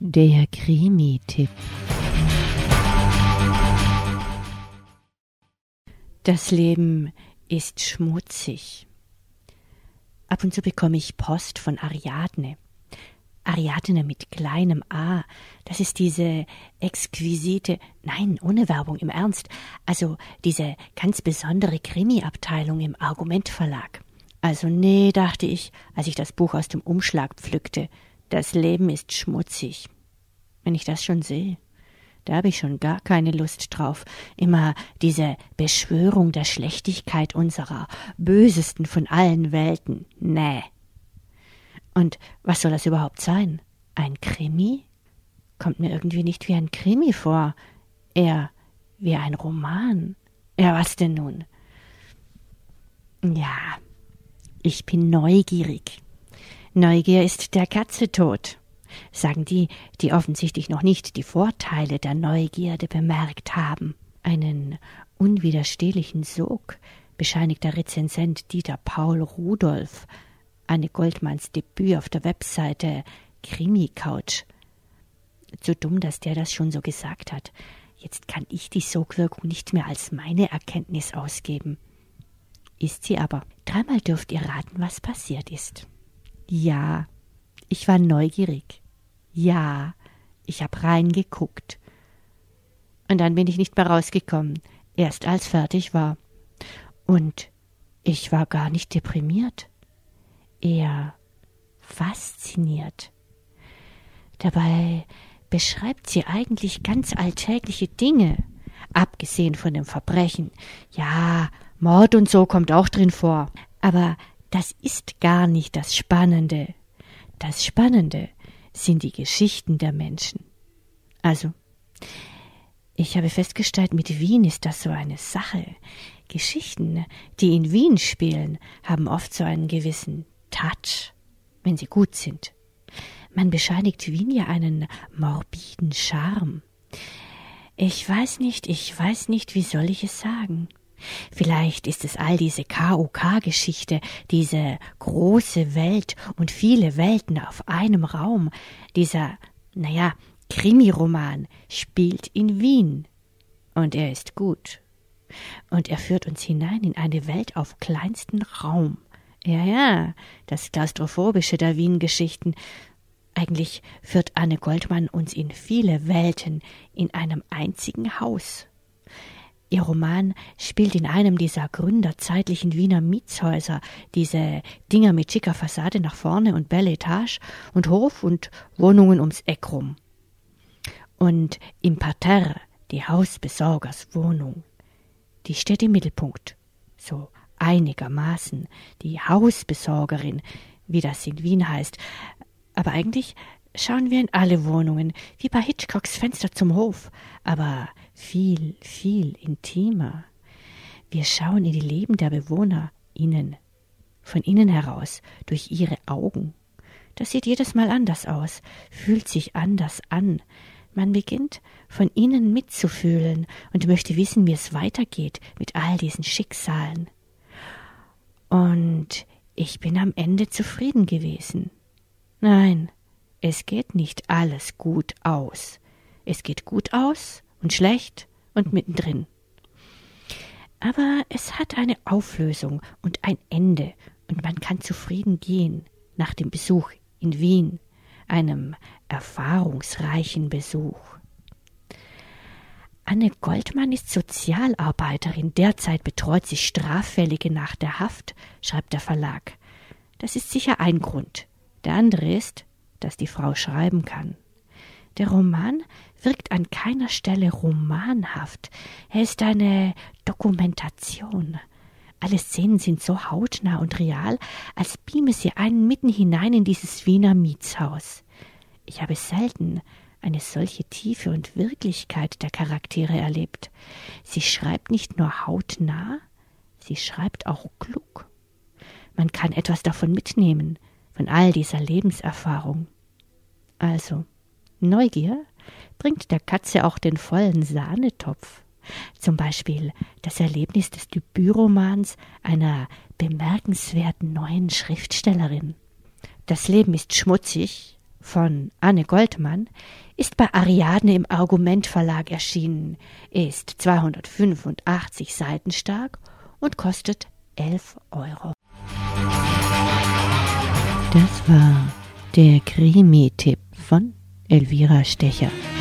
Der Krimi-Tipp. Das Leben ist schmutzig. Ab und zu bekomme ich Post von Ariadne. Ariadne mit kleinem A, das ist diese exquisite, nein, ohne Werbung, im Ernst, also diese ganz besondere Krimi-Abteilung im Argument Verlag. Also nee, dachte ich, als ich das Buch aus dem Umschlag pflückte, das Leben ist schmutzig. Wenn ich das schon sehe, da habe ich schon gar keine Lust drauf. Immer diese Beschwörung der Schlechtigkeit unserer bösesten von allen Welten. Nee. Und was soll das überhaupt sein? Ein Krimi? Kommt mir irgendwie nicht wie ein Krimi vor. Eher wie ein Roman. Ja, was denn nun? Ja, ich bin neugierig. Neugier ist der Katze tot, sagen die, die offensichtlich noch nicht die Vorteile der Neugierde bemerkt haben. Einen unwiderstehlichen Sog bescheinigt der Rezensent Dieter Paul Rudolph, Anne Goldmanns Debüt auf der Webseite Krimi-Couch. Zu dumm, dass der das schon so gesagt hat. Jetzt kann ich die Sogwirkung nicht mehr als meine Erkenntnis ausgeben. Ist sie aber. Dreimal dürft ihr raten, was passiert ist. Ja, ich war neugierig. Ja, ich habe reingeguckt. Und dann bin ich nicht mehr rausgekommen, erst als fertig war. Und ich war gar nicht deprimiert, eher fasziniert. Dabei beschreibt sie eigentlich ganz alltägliche Dinge, abgesehen von dem Verbrechen. Ja, Mord und so kommt auch drin vor, aber das ist gar nicht das Spannende. Das Spannende sind die Geschichten der Menschen. Also, ich habe festgestellt, mit Wien ist das so eine Sache. Geschichten, die in Wien spielen, haben oft so einen gewissen Touch, wenn sie gut sind. Man bescheinigt Wien ja einen morbiden Charme. Ich weiß nicht, wie soll ich es sagen? Vielleicht ist es all diese KOK-Geschichte, diese große Welt und viele Welten auf einem Raum. Dieser, Krimiroman spielt in Wien. Und er ist gut. Und er führt uns hinein in eine Welt auf kleinstem Raum. Ja, das Klaustrophobische der Wien-Geschichten. Eigentlich führt Anne Goldmann uns in viele Welten in einem einzigen Haus. Ihr Roman spielt in einem dieser gründerzeitlichen Wiener Mietshäuser, diese Dinger mit schicker Fassade nach vorne und Belle Etage und Hof und Wohnungen ums Eck rum. Und im Parterre die Hausbesorgerswohnung. Die steht im Mittelpunkt, so einigermaßen, die Hausbesorgerin, wie das in Wien heißt. Aber eigentlich schauen wir in alle Wohnungen, wie bei Hitchcocks Fenster zum Hof, aber viel, viel intimer. Wir schauen in die Leben der Bewohner von innen heraus, durch ihre Augen. Das sieht jedes Mal anders aus, fühlt sich anders an. Man beginnt von innen mitzufühlen und möchte wissen, wie es weitergeht mit all diesen Schicksalen. Und ich bin am Ende zufrieden gewesen. Nein, es geht nicht alles gut aus. Es geht gut aus und schlecht und mittendrin. Aber es hat eine Auflösung und ein Ende und man kann zufrieden gehen nach dem Besuch in Wien, einem erfahrungsreichen Besuch. Anne Goldmann ist Sozialarbeiterin, derzeit betreut sie Straffällige nach der Haft, schreibt der Verlag. Das ist sicher ein Grund. Der andere ist, dass die Frau schreiben kann. Der Roman wirkt an keiner Stelle romanhaft. Er ist eine Dokumentation. Alle Szenen sind so hautnah und real, als beame sie einen mitten hinein in dieses Wiener Mietshaus. Ich habe selten eine solche Tiefe und Wirklichkeit der Charaktere erlebt. Sie schreibt nicht nur hautnah, sie schreibt auch klug. Man kann etwas davon mitnehmen, von all dieser Lebenserfahrung. Also, Neugier bringt der Katze auch den vollen Sahnetopf. Zum Beispiel das Erlebnis des Debütromans einer bemerkenswerten neuen Schriftstellerin. Das Leben ist schmutzig von Anne Goldmann ist bei Ariadne im Argument Verlag erschienen, ist 285 Seiten stark und kostet 11 Euro. Das war der Krimi-Tipp von Elvira Stecher.